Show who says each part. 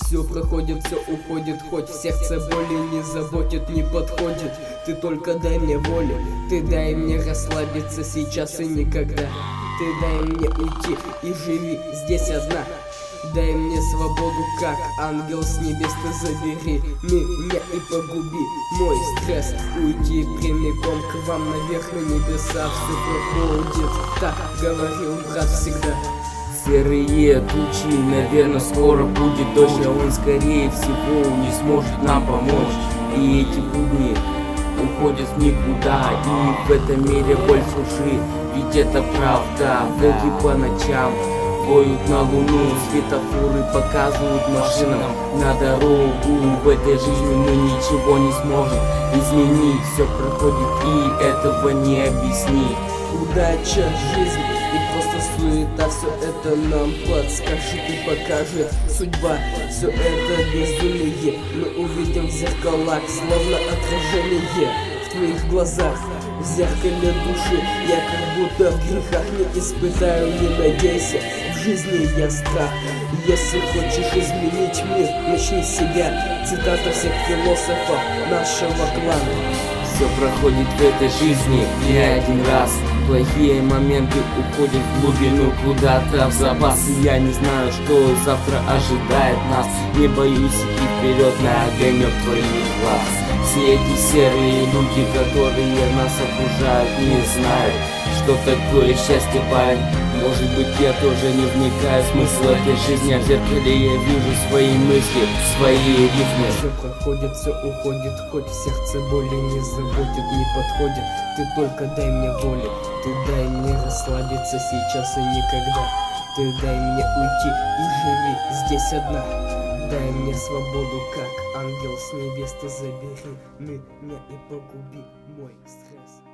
Speaker 1: Все проходит, все уходит, хоть в сердце боли не заботит, не подходит. Ты только дай мне воли, ты дай мне расслабиться сейчас и никогда. Ты дай мне уйти и живи здесь одна. Дай мне свободу, как ангел с небес, ты забери меня и погуби мой стресс. Уйти прямиком к вам наверх на небеса, все проходит, так говорил брат всегда.
Speaker 2: Серые тучи, наверное, скоро будет дождь, а он скорее всего не сможет нам помочь. И эти будни уходят в никуда, и в этом мире больше лжи, ведь это правда. Волки по ночам воют на луну, светофоры показывают машинам на дорогу. В этой жизни мы ничего не сможем изменить, все проходит и этого не объяснить.
Speaker 1: Удача, жизнь и просто суета, все это нам подскажет и покажет судьба. Все это безумие мы увидим в зеркалах, словно отражение в твоих глазах. В зеркале души я как будто в грехах не испытаю, не надейся, в жизни я страх. Если хочешь изменить мир, начни с себя. Цитата всех философов нашего клана.
Speaker 2: Все проходит в этой жизни не один раз. Плохие моменты уходят в глубину, куда-то в запас. И я не знаю, что завтра ожидает нас. Не боюсь идти вперед на огонек твоих глаз. Все эти серые люди, которые нас окружают, не знают, что такое счастье, парень. Может быть, я тоже не вникаю в смысл этой жизни, а в зеркале я вижу свои мысли, свои рифмы.
Speaker 1: Все проходит, все уходит, хоть в сердце боли не заботит, не подходит. Ты только дай мне воли, ты дай мне расслабиться сейчас и никогда. Ты дай мне уйти и живи здесь одна. Дай мне свободу, как ангел с небес, ты забери меня и погуби мой стресс.